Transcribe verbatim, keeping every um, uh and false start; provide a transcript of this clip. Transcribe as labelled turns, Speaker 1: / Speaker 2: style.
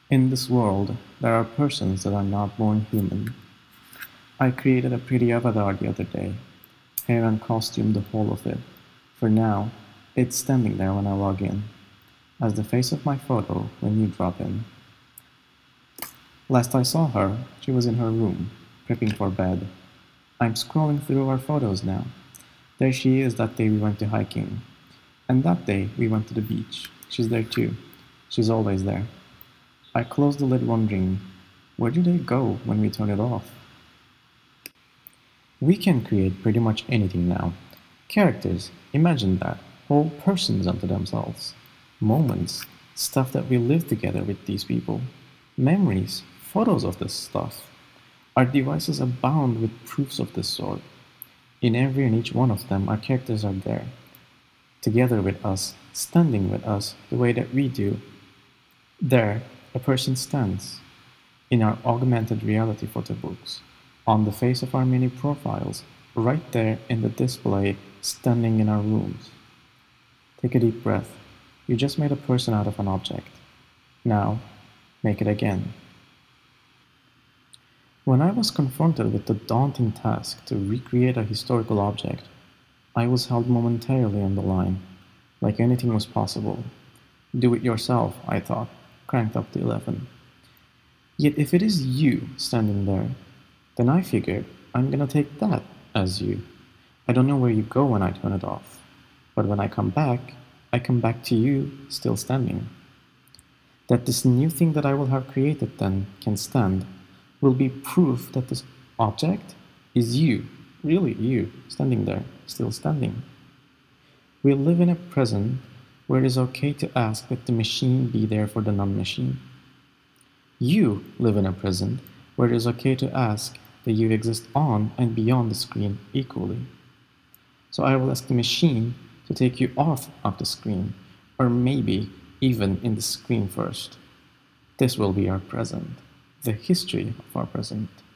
Speaker 1: In this world, there are persons that are not born human. I created a pretty avatar the other day, hair and costume the whole of it. For now, it's standing there when I log in, as the face of my photo when you drop in. Last I saw her, she was in her room, prepping for bed. I'm scrolling through our photos now. There she is that day we went to hiking. And that day we went to the beach. She's there too. She's always there. I closed the lid wondering, where do they go when we turn it off? We can create pretty much anything now. Characters, imagine that. Whole persons unto themselves. Moments, stuff that we live together with these people. Memories, photos of this stuff. Our devices abound with proofs of this sort. In every and each one of them, our characters are there, together with us, standing with us the way that we do. There, a person stands, in our augmented reality photo books, on the face of our mini profiles, right there in the display, standing in our rooms. Take a deep breath. You just made a person out of an object. Now, make it again. When I was confronted with the daunting task to recreate a historical object, I was held momentarily on the line, like anything was possible. Do it yourself, I thought, cranked up to eleven. Yet if it is you standing there, then I figured I'm gonna take that as you. I don't know where you go when I turn it off, but when I come back, I come back to you still standing. That this new thing that I will have created then can stand will be proof that this object is you, really you, standing there, still standing. We live in a present where it is okay to ask that the machine be there for the non-machine. You live in a present where it is okay to ask that you exist on and beyond the screen equally. So I will ask the machine to take you off of the screen, or maybe even in the screen first. This will be our present, the history of our present.